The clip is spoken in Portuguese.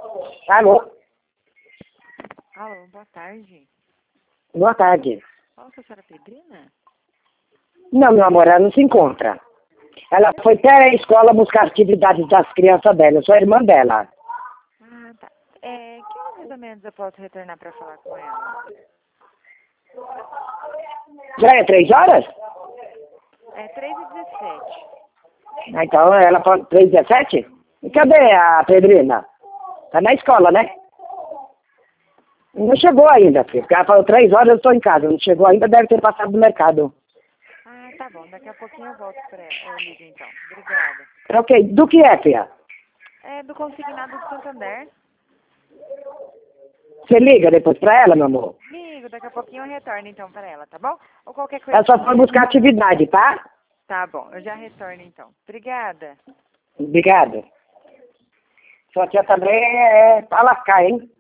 Alô? Alô, boa tarde. Boa tarde. Fala com a senhora Pedrina? Não, meu amor, ela não se encontra. Ela foi até a escola buscar atividades das crianças dela. Eu sou a irmã dela. Ah, tá. Que horas mais ou menos eu posso retornar para falar com ela? Já é 3 horas? É 3h17. Ah, então ela pode 3h17? E cadê a Pedrina? Tá na escola, né? Não chegou ainda, filho. Porque ela falou 3 horas, eu estou em casa. Não chegou ainda, deve ter passado no mercado. Ah, tá bom. Daqui a pouquinho eu volto para ela. Eu ligo então. Obrigada. Ok, do que é, filha? É do consignado do Santander. Você liga depois pra ela, meu amor? Ligo, daqui a pouquinho eu retorno então para ela, tá bom? Ou qualquer Ela coisa. só foi buscar atividade, tá? Tá bom, eu já retorno então. Obrigada. Obrigado. Sua tia também é pra lascar, hein?